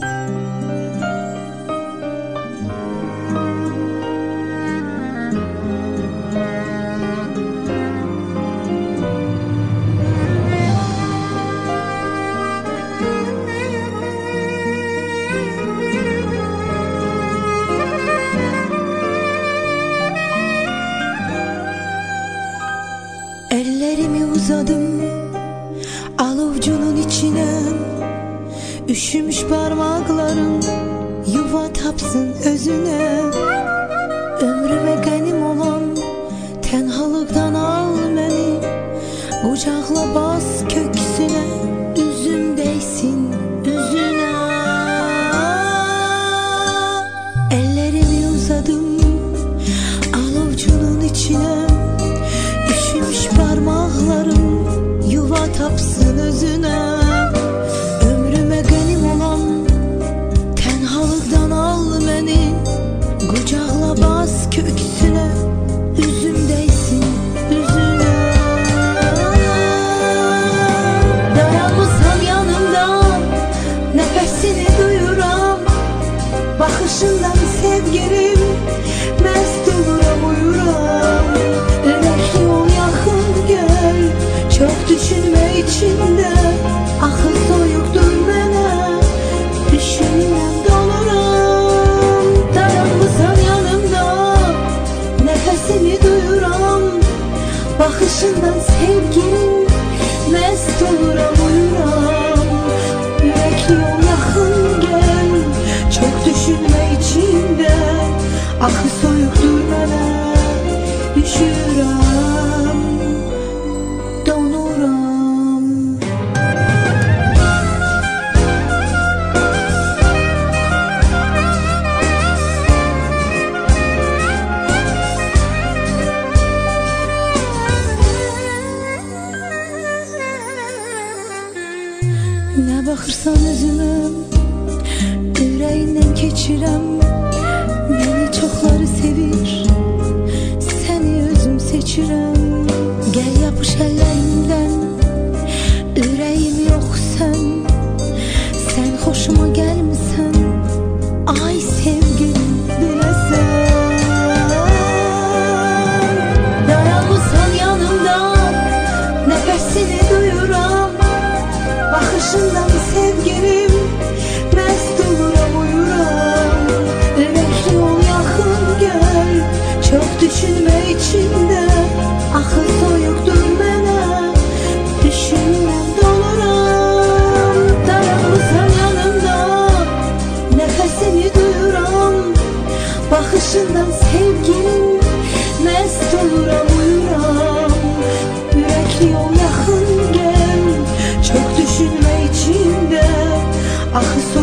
Ellerimi uzadım avucunun içine, üşümüş parmaklarım yuva tapsın özüne. Ömrüme ganim olan tenhalıktan al beni, kucakla bas köksüne, üzüm değsin üzüne. Ellerimi uzadım avucunun içine, üşümüş parmaklarım yuva tapsın özüne. Ömrüme ganim olan tenhalıktan al beni, kucakla bas köksüne, üzüm değsin üzüne. Dayanmışsan yanımda, nefesini duyuram, bakışından sevgilim mest oluram uyuram. Emekli ol yakın gel, çok düşünme içinde, akıl soyuktur bana, düşünmem doluram. Dayanmışsan yanımda, nefesini duyuram, bakışından sevgilim mest oluram uyuram. Yürekli ol yakın gel, çok düşünme içinde, akıl soyuktur bana, üşürem, donuram. Ne bakırsan özüme, yüreğinden keçirem. Beni çokları sevir, seni özüm seçirem. Gel yapış ellerimden, yüreğim yok sen. Sen hoşuma gelmişsen, ay sevgilim bilesen. Dayanmışsan yanımda, nefesini duyuram, bakışından sevgilim mest oluram uyuram. Emekli ol yakın gel, çok düşünme içinde, akıl soyuktur bana, düşünmem doluram. Dayanmışsan yanımda, nefesini duyuram, bakışından sevgilim mest oluram uyuram. Yürekli ol yakın gel, çok düşünme içinde, akıl